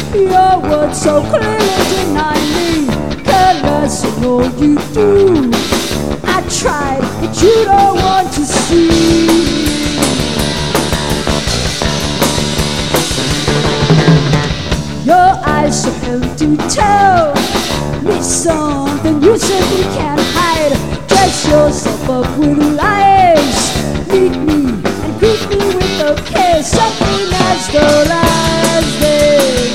Your words so clearly deny me, careless in all you do. I tried, but you don't want to see. Your eyes so empty tell me something you simply can't hide. Dress yourself up with lies. Meet me and greet me with a kiss, something as the last day.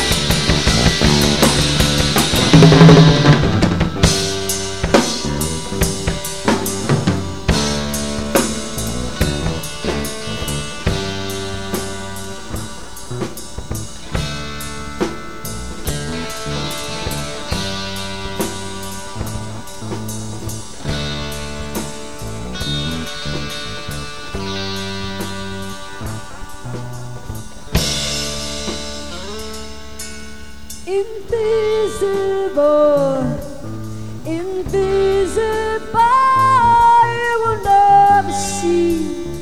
Invisible, invisible, you will never see.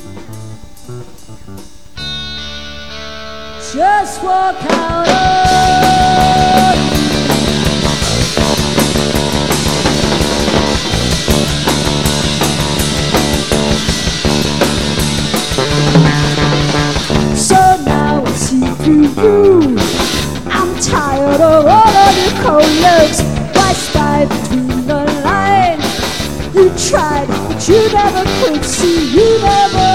Just walk out on me. So now I see through you. I'm tired of all of your cold looks. Why spy between the lines? You tried, but you never could see. You never